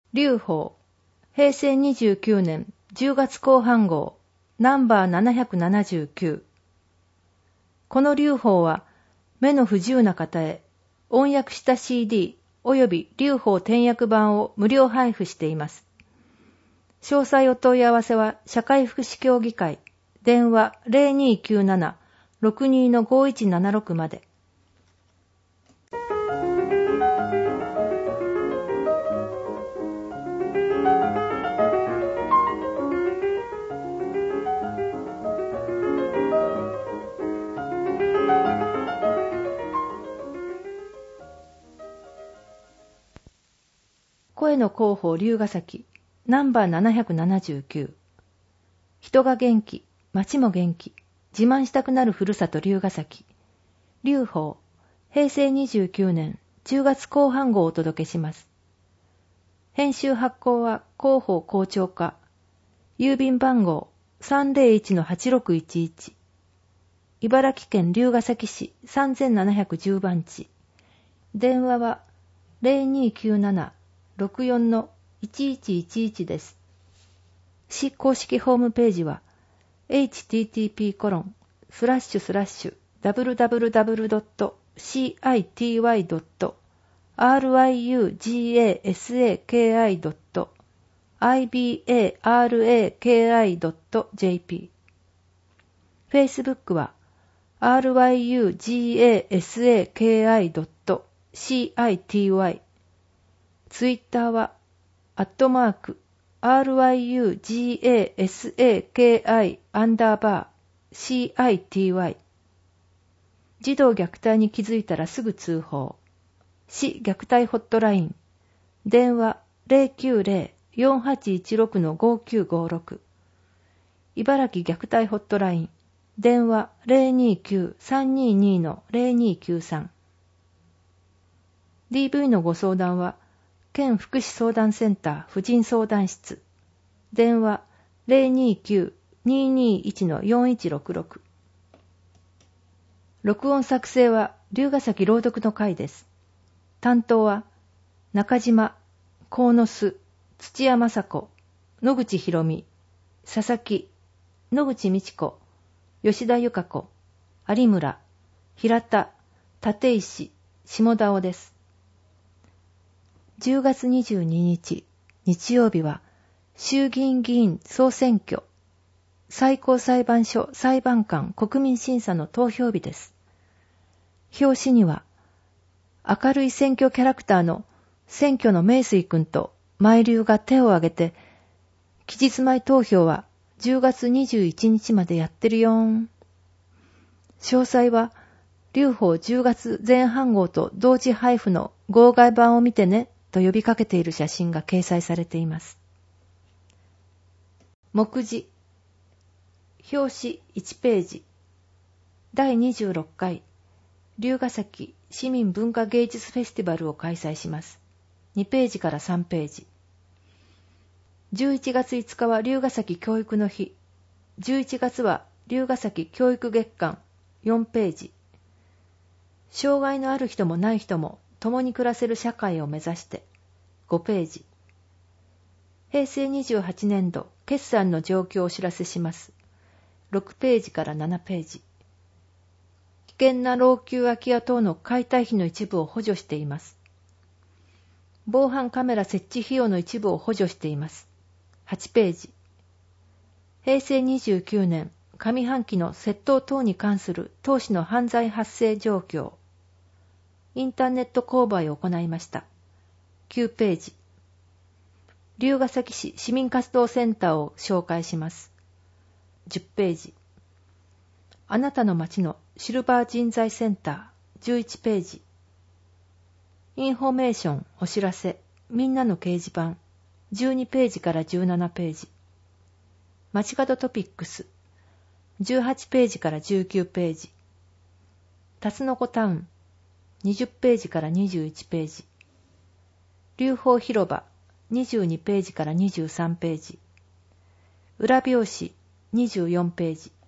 劉邦、平成29年10月後半号、ナンバー779。この劉邦は、目の不自由な方へ、音訳した CD および劉邦転訳版を無料配布しています。詳細お問い合わせは、社会福祉協議会、電話 0297-62-5176 まで。声の広報龍ヶ崎、ナンバー779。人が元気、町も元気、自慢したくなるふるさと龍ヶ崎。劉邦、平成29年10月後半号をお届けします。編集発行は広報校長課。郵便番号 301-8611。茨城県龍ヶ崎市3710番地。電話は 0297-64-1111 です。市公式ホームページは http://www.city.ryugasaki.ibaraki.jp。 Facebook は ryugasaki.city。 Twitter は@ryugasaki_city。 児童虐待に気づいたらすぐ通報。市虐待ホットライン。電話 090-4816-5956。茨城虐待ホットライン。電話 029-322-0293。DV のご相談は県福祉相談センター婦人相談室。電話 029-221-4166。録音作成は龍ヶ崎朗読の会です。担当は中島、鴻巣、土屋雅子、野口博美、佐々木、野口美智子、吉田由香子、有村、平田、立石、下田尾です。10月22日、日曜日は、衆議院議員総選挙、最高裁判所裁判官国民審査の投票日です。表紙には、明るい選挙キャラクターの選挙の名水くんと舞龍が手を挙げて、期日前投票は10月21日までやってるよーん。詳細は、劉邦10月前半号と同時配布の号外版を見てねと呼びかけている写真が掲載されています。目次。表紙1ページ。第26回龍ヶ崎市民文化芸術フェスティバルを開催します。2ページから3ページ。11月5日は龍ヶ崎教育の日。11月は龍ヶ崎教育月間4ページ。障害のある人もない人も共に暮らせる社会を目指して5ページ。平成28年度決算の状況をお知らせします。6ページから7ページ。危険な老朽空き家等の解体費の一部を補助しています。防犯カメラ設置費用の一部を補助しています。8ページ。平成29年上半期の窃盗等に関する当市の犯罪発生状況。インターネット購買を行いました。9ページ。龍ヶ崎市市民活動センターを紹介します。10ページ。あなたの街のシルバー人材センター11ページ。インフォメーションお知らせみんなの掲示板12ページから17ページ。街角トピックス18ページから19ページ。タツノコタウン20ページから21ページ。龍鳳広場22ページから23ページ。裏表紙24ページ。